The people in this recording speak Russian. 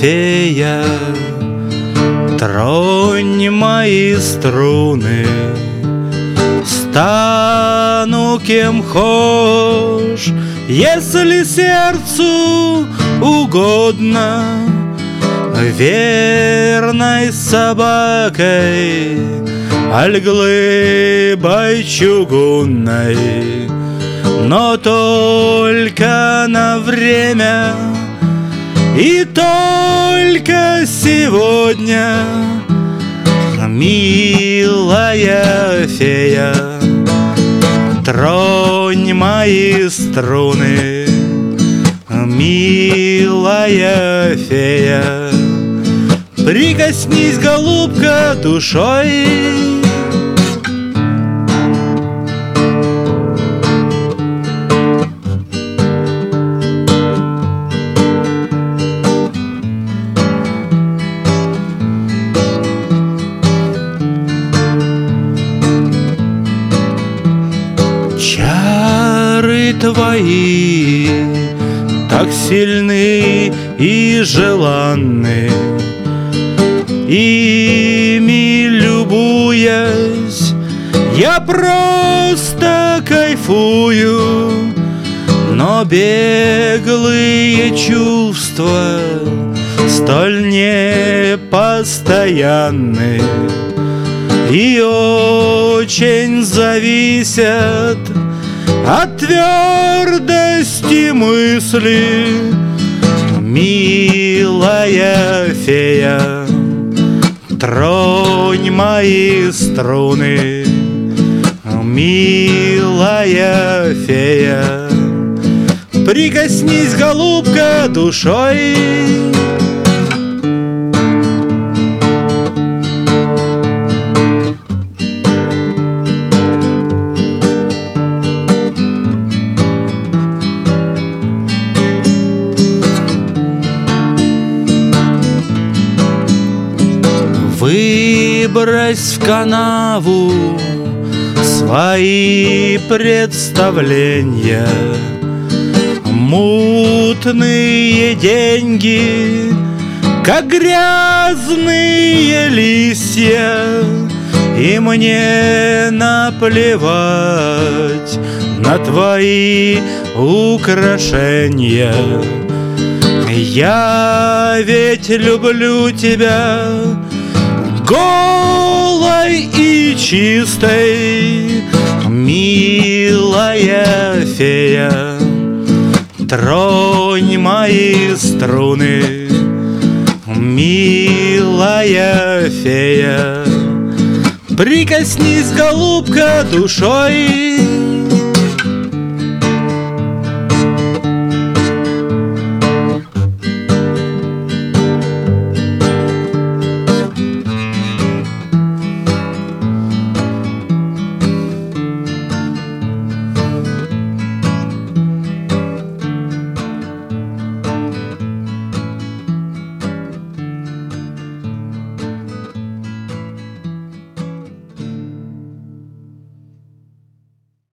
фея, тронь мои струны, стану кем хошь, если сердцу угодно, верной собакой, аль глыбой чугунной, но только на время и только сегодня, милая фея, тронь мои струны, милая фея, прикоснись, голубка, душой. Чары твои так сильны и желанны, ими любуясь, я просто кайфую, но беглые чувства столь непостоянны и очень зависят от твердости мысли, милая фея, тронь мои струны, милая фея, прикоснись, голубка, душой. Выбрось в канаву свои представления, мутные деньги, как грязные листья, и мне наплевать на твои украшения. Я ведь люблю тебя голой и чистой, милая фея, тронь мои струны, милая фея, прикоснись, голубка, душой.